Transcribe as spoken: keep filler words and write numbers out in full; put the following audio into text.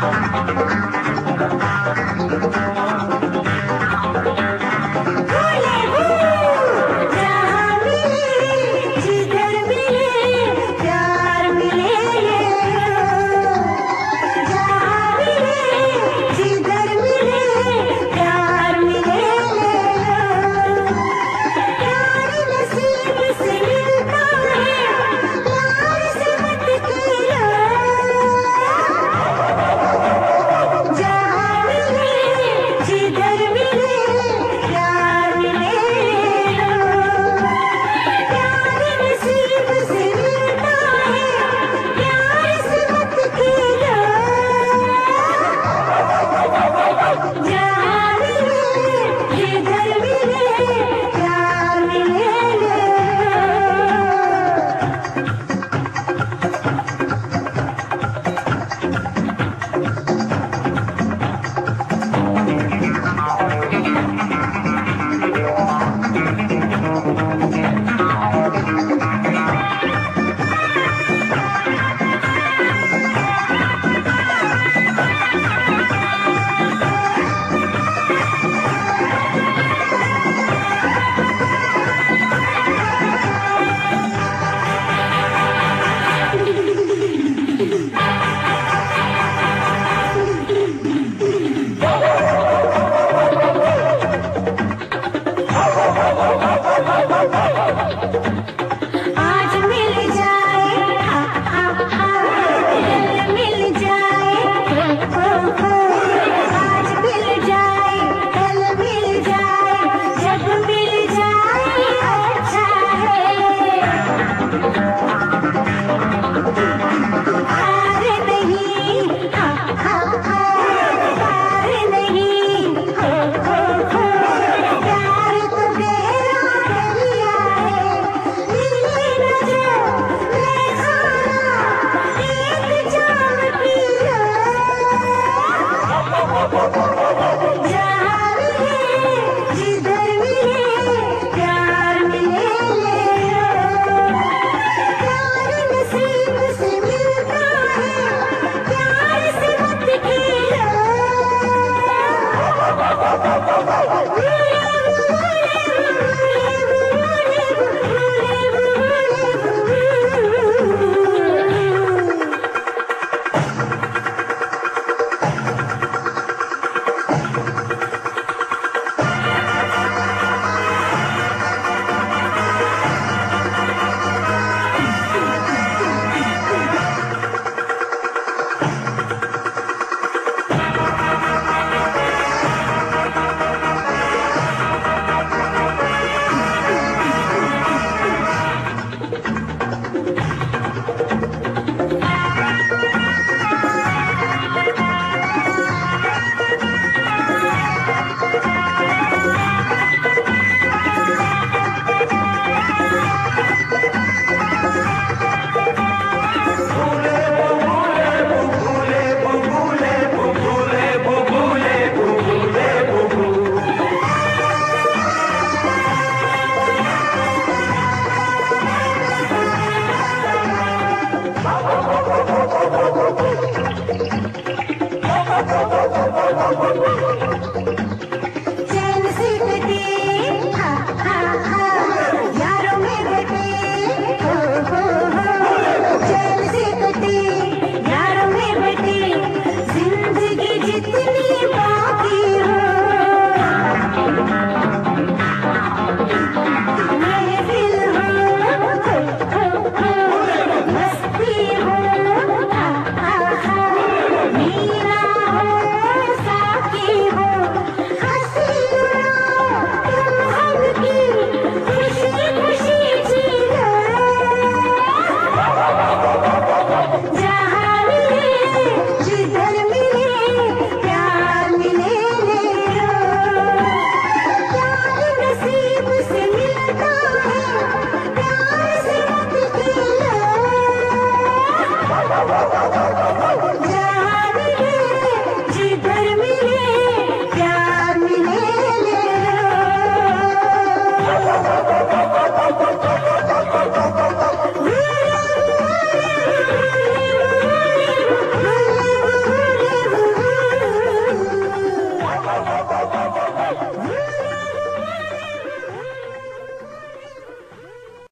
आज मिल जाए हा, हा, हा, दिल मिल जाए हो, हो, आज मिल जाए कल मिल जाए जब मिल जाए अच्छा है। हार नहीं हा, हा, हा, हार नहीं हो, हो, हो, प्यार तो तेरा दरिया है, नीली नजर में खाना एक जाम पिया, जहाँ मिले जिधर मिले प्यार मिले ले लो, प्यार नसीब से मिलता है, प्यार से मत खेलो। Thank you.